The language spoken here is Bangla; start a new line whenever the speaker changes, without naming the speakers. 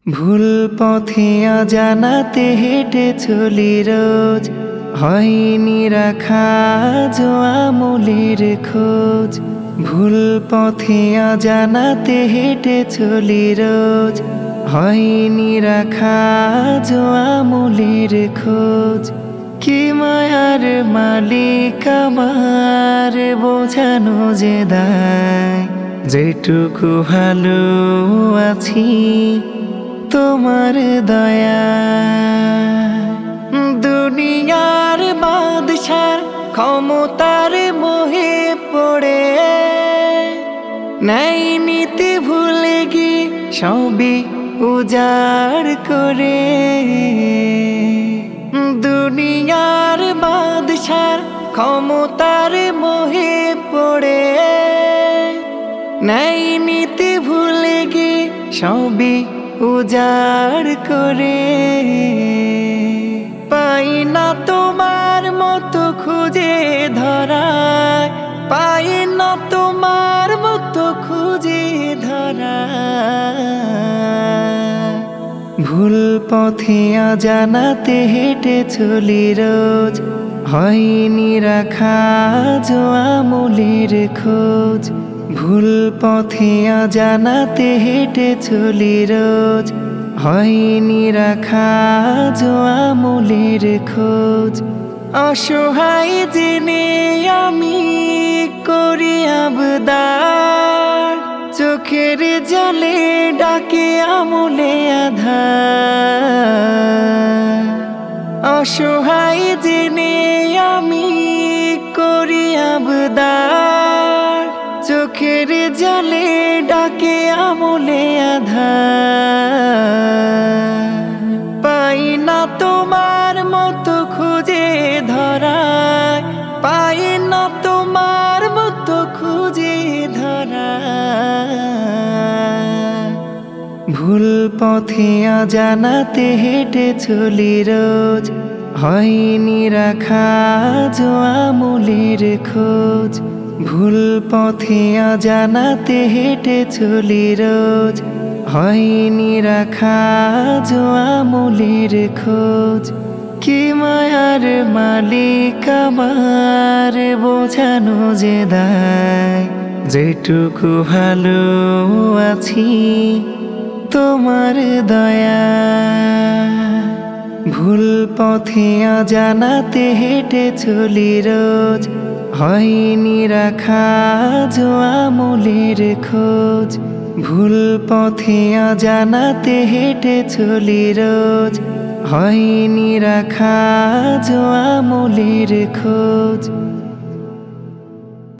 ভুল পথে অজানাতে হেঁটে চলি রোজ, হয়নি রাখা আজও আমলের খোঁজ। ভুল পথে অজানাতে হেঁটে চলি রোজ, হয়নি রাখা আজও আমলের খোঁজ। কি মায়ার মালিক আমার, বোঝানো যে দায়, যেটুকু ভালো আছি তোমার দয়া। দুনিয়ার বাদশার ক্ষমতার মোহে পড়ে, ন্যায় নীতি ভুলে গিয়ে সবই উজাড় করে। দুনিয়ার বাদশার ক্ষমতার মোহে পড়ে, ন্যায় নীতি ভুলে গিয়ে সবই উজাড় করে। পাই না তোমার মতো খুঁজে ধরায়, পাই না তোমার মতো খুঁজে ধরায়। ভুল পথে অজানাতে হেঁটে চলি রোজ, হয়নি রাখা আজও আমলের খোঁজ। ভুল পথে অজানাতে হেঁটে চলি রোজ, হয়নি রাখা আজও আমলের খোঁজ। অসহায় জেনে আমি করি আবদার, চোখের জলে ডাকে আমলে আধার। অসহায় জেনে আমি করি আবদার, চোখের জলে ডাকে আমলে আধার। পাই না তোমার মতো খুঁজে ধরায়, পাই না তোমার মতো খুঁজে ধরায়। ভুল পথে অজানাতে হেঁটে চলি রোজ, হয়নি রাখা আজও আমলের খোঁজ। ভুল পথে অজানাতে হেঁটে চলি রোজ, হয়নি রাখা আজও আমলের খোঁজ। কি মায়ার মালিক আমার, বোঝানো যে দায়, যেটুকু ভালো আছি তোমার দয়া। ভুল পথে অজানাতে হেঁটে চলি রোজ, হয়নি রাখা আজও আমলের খোঁজ। ভুল পথে অজানাতে হেঁটে চলি রোজ, হয়নি রাখা আজও আমলের খোঁজ।